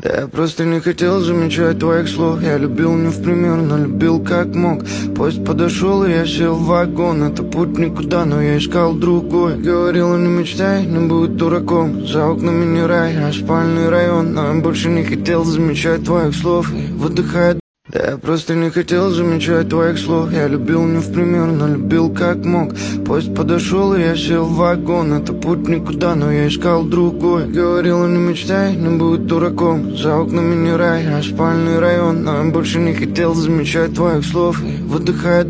Да я просто не хотел замечать твоих слов. Я любил не в пример, но любил как мог. Поезд подошел, и я сел в вагон. Это путь никуда, но я искал другой. Говорила, не мечтай, не будь дураком. За окнами не рай, а спальный район. Но я больше не хотел замечать твоих слов. И выдыхая. Да я просто не хотел замечать твоих слов. Я любил не в пример, но любил как мог. Поезд подошел, и я сел в вагон. Это путь никуда, но я искал другой. Говорила, не мечтай, не будь дураком. За окнами не рай, а спальный район. Но я больше не хотел замечать твоих слов. И выдыхая.